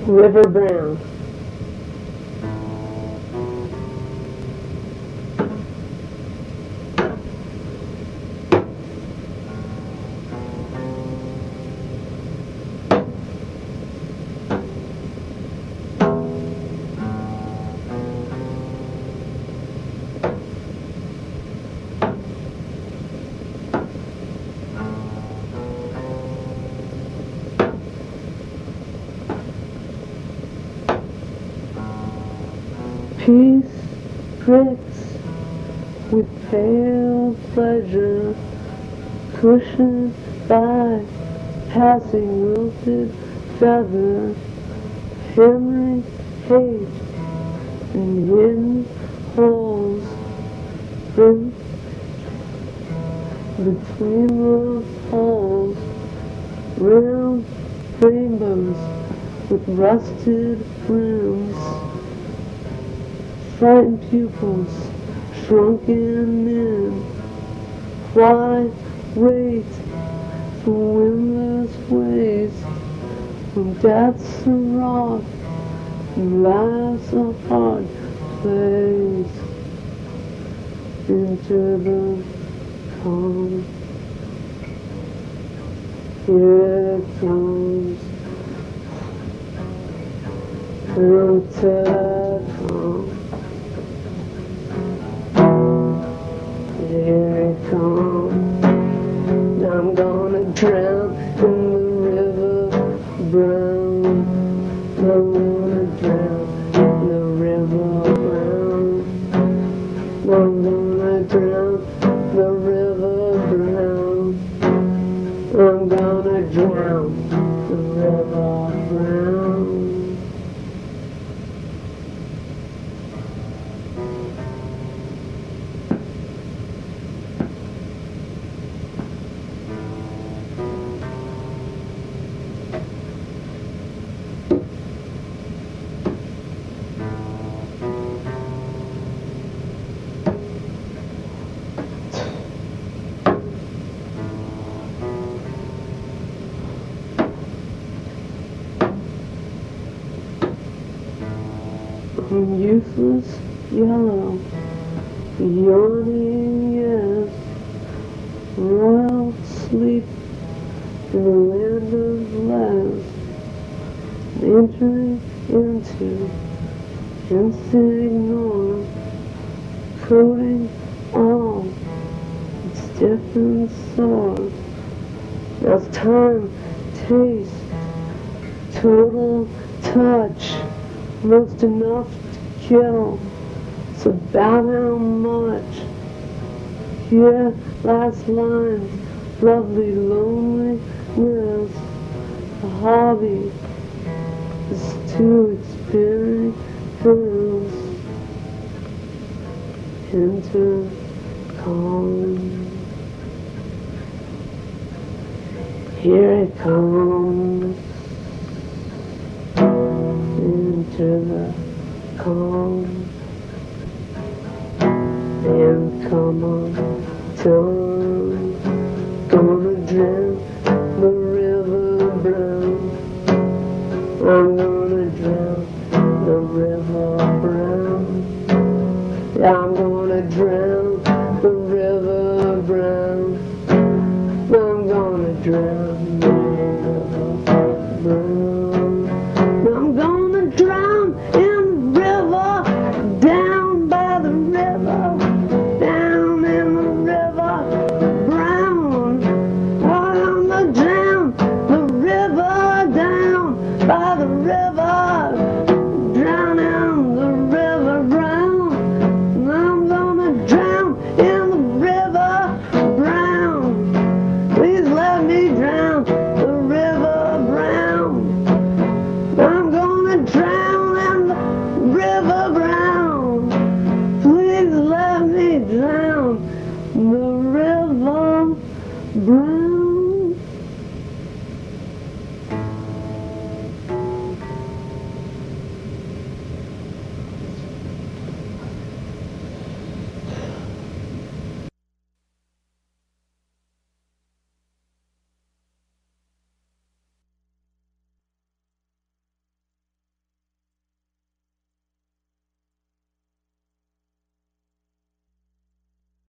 River Brown. Peace pricks with pale pleasure, cushioned by passing wilted feather, hammering hate in hidden holes between the holes, round rainbows with rusted rims. Frightened pupils, shrunken in. Why wait for windless ways when death's a rock and life's a hard place? Into the calm, here it comes. Into the calm. Here it comes. I'm gonna drown in the river brown. I'm gonna drown in the river brown. I'm gonna drown in the river brown. I'm gonna drown in the river brown. Useless yellow, yawning yes, royal sleep in the land of less, entering into instant ignore, coating all its different sore. As time tastes, total touch, most enough to kill. It's about how much. Here, last lines, lovely loneliness. The hobby is to experience enter calm. Here it comes. Into the calm, and come on, time, gonna drown the river brown. I'm gonna drown the river brown. Yeah, I'm gonna drown the river brown. I'm gonna drown the river brown.